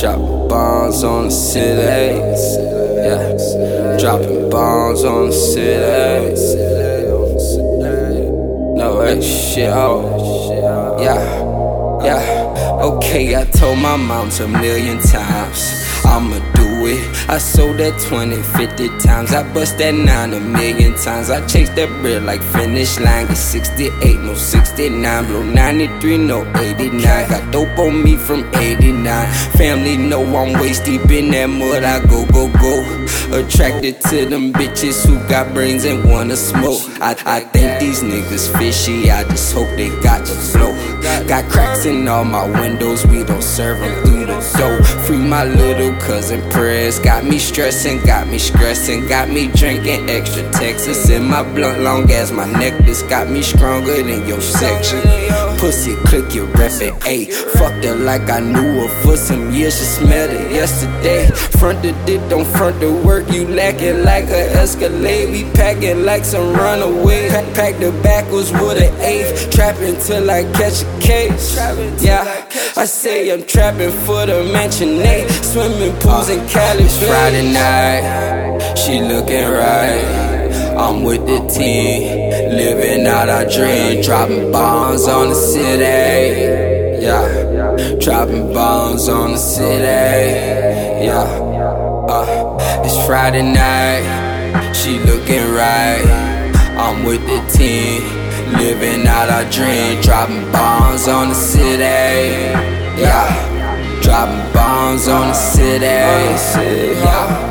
Dropping bombs on the city. Yeah. Dropping bombs on the city. No way, shit, oh. Yeah. Okay, I told my mom a million times I'ma do it. I sold that 20, 50 times. I bust that 9 a million times. I chased that bread like finish line. Get 68, no 69. Blow 93, no 89. Got dope on me from 89. Family know I'm waist deep in that mud. I go. Attracted to them bitches who got brains and wanna smoke. I think these niggas fishy. I just hope they got the flow. Got cracks in all my windows. We don't serve them through the door. Free my little cousin prayers. Got me stressing, got me drinking extra Texas in my blunt, long as my necklace. Got me stronger than your section. Pussy click, you reppin', ayy. Fucked her like I knew her for some years. She smelled it yesterday. Front the dick, don't front the work. You lacking like a Escalade. We packing like some runaway. Pack the backwards with an eighth. Trapping till I catch a case. Yeah, I say I'm trapping for the mansionate. Swimming pools in Cali. It's Friday night, she looking right. I'm with the team, living out our dream. Dropping bombs on the city. Yeah, dropping bombs on the city. Yeah. It's Friday night, she looking right. I'm with the team, living out our dream. Dropping bombs on the city. Yeah, dropping bombs on the city. Yeah.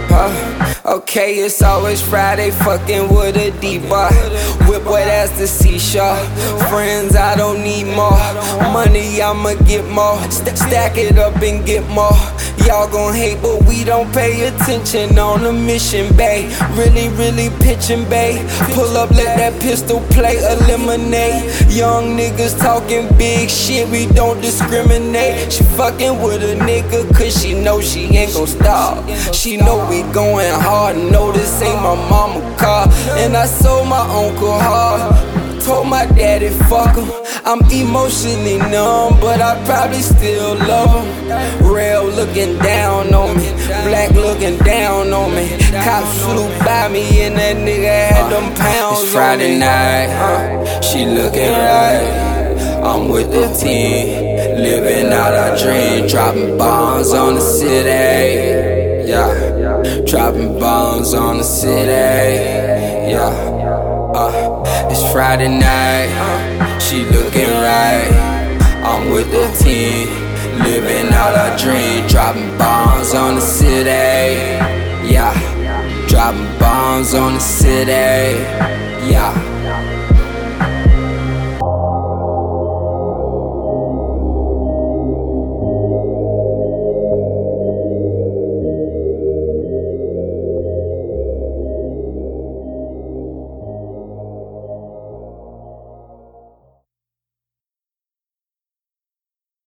Okay, it's always Friday, fucking with a D-bar. Whip wet as the seashore. Friends, I don't need more. Money, I'ma get more. Stack it up and get more. Y'all gon' hate, but we don't pay attention on the mission, bae. Really pitching, bae. Pull up, let that pistol play, eliminate. Young niggas talking big shit, we don't discriminate. She fucking with a nigga, cause she know she ain't gon' stop. She know we going hard, know this ain't my mama car. And I sold my uncle hard. Told my daddy fuck him. I'm emotionally numb, but I probably still love him. Rail looking down on me, black looking down on me. Cops flew by me and that nigga had them pounds. It's Friday night, she looking right. I'm with the team, living out our dream. Dropping bombs on the city. Yeah, dropping bombs on the city. Yeah. It's Friday night, she looking right. I'm with the team, living out our dream. Dropping bombs on the city. Yeah, dropping bombs on the city. Yeah.